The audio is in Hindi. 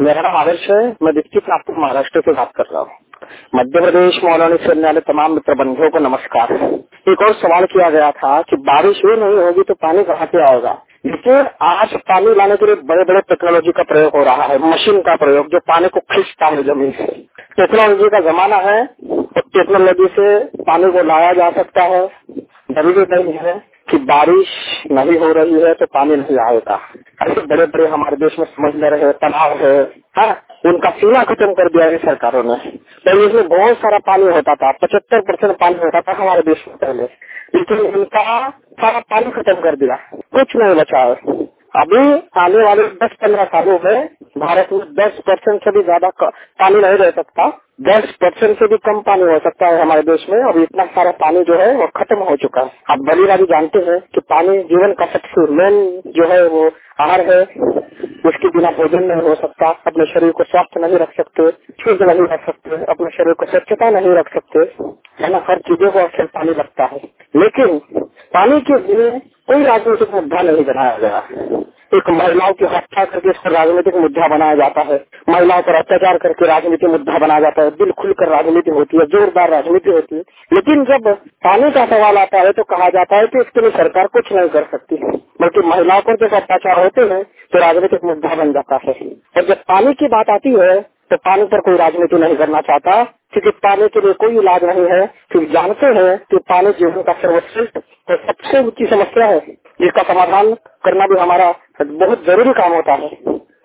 मेरा नाम आदर्श है। मैं डिस्ट्रिक्ट नागपुर महाराष्ट्र से बात कर रहा हूँ। मध्य प्रदेश मौलाना से आने वाले तमाम मित्र बंधुओं को नमस्कार। एक और सवाल किया गया था कि बारिश ही नहीं होगी तो पानी कहाँ से आएगा। देखिए, आज पानी लाने के लिए बड़े बड़े टेक्नोलॉजी का प्रयोग हो रहा है, मशीन का प्रयोग जो पानी को खींचता है जमीन से। टेक्नोलॉजी का जमाना है तो टेक्नोलॉजी से पानी को लाया जा सकता है। जरूरी नहीं है कि बारिश नहीं हो रही है तो पानी नहीं आएगा। ऐसे बड़े बड़े हमारे देश में समझ ले रहे तालाब है, हाँ, उनका सीमा खत्म कर दिया है सरकारों ने। पहले इसमें बहुत सारा पानी होता था, 75% पानी होता था हमारे देश में पहले, लेकिन इनका सारा पानी खत्म कर दिया, कुछ नहीं बचा है। अभी आने वाले 10-15 सालों में भारत में 10% से भी ज्यादा पानी नहीं रह सकता। 10% से भी कम पानी हो सकता है हमारे देश में। अब इतना सारा पानी जो है वो खत्म हो चुका है। आप भली भांति जानते हैं कि पानी जीवन का सबसे मेन जो है वो आहार है। उसके बिना भोजन नहीं हो सकता। अपने शरीर को स्वस्थ नहीं रख सकते, शुद्ध नहीं रख सकते, अपने शरीर को स्वच्छता नहीं रख सकते, है ना। हर चीजों को अक्सर पानी लगता है, लेकिन पानी के बिना कोई राजनीतिक मुद्दा नहीं बनाया गया। एक महिलाओं की हत्या करके इसको राजनीतिक मुद्दा बनाया जाता है, महिलाओं पर अत्याचार करके राजनीतिक मुद्दा बनाया जाता है। दिल खुलकर राजनीति होती है, जोरदार राजनीति होती है। लेकिन जब पानी का सवाल आता है तो कहा जाता है कि इसके लिए सरकार कुछ नहीं कर सकती, बल्कि महिलाओं पर जब अत्याचार होते हैं तो राजनीतिक मुद्दा बन जाता है। और जब पानी की बात आती है तो पानी पर कोई राजनीति नहीं करना चाहता, क्योंकि पानी के लिए कोई इलाज नहीं है। क्योंकि जानते हैं कि पानी जीवन का सर्वश्रेष्ठ और सबसे ऊंची समस्या है, जिसका समाधान करना भी हमारा बहुत जरूरी काम होता है।